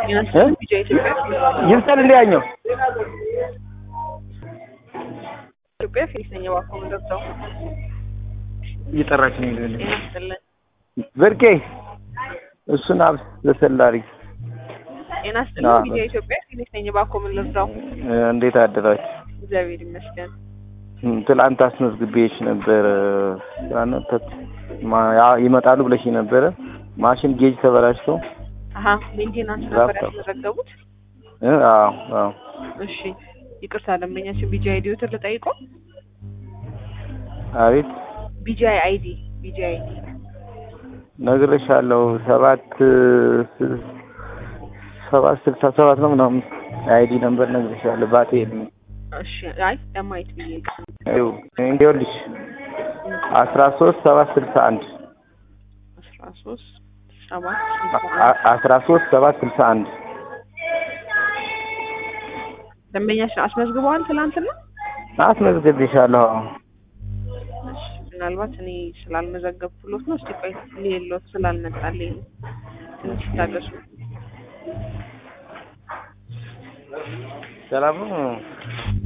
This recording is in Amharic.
ቢጂአይ ኢትዮጵያ ይብጠል እንዲያኛው ኢትዮጵያ ፊኒሽኛ ባኮም ደብተው እየጠራች ነው ይመስልኝ በርኬ እሱን አብ ለሰላሪ ይናስተኝ ቢጂአይ ኢትዮጵያ ፊኒሽኛ ባኮም ደብተው እንዴት አደራችሁ? እግዚአብሔር ይመስገን። ትላንት አስመዝግቤሽ ነበር ይመጣሉ ብለሽ ነበር። ማሽን ጌጅ ተበላሽቶ ሜንቴናንስ ነበር ያስመዘገቡት። አዎ እሺ ይቅርታ ደንበኛችን ቢጂአይ አይዲ ወተር ልጠይቀው። አቤት ቢጂአይ አይዲ ነግሬሻለሁ 767 ነው ምናምን አይዲ ነበር ነግሬሻለሁ። ባቴ እሺ አይ ለማየት ብዬ እንዴውልሽ 13761 13761 ደንበኛችን አስመዝግበዋል ትላንትና? አስመዝግቤሻለሁ። እሺ ምናልባት እኔ ስላልመዘገብኩሎት ነው። እስቲ ቆይ ሌሎት ስላልመጣልኝ ትንሽ ታገሱ። ሰላም ነው።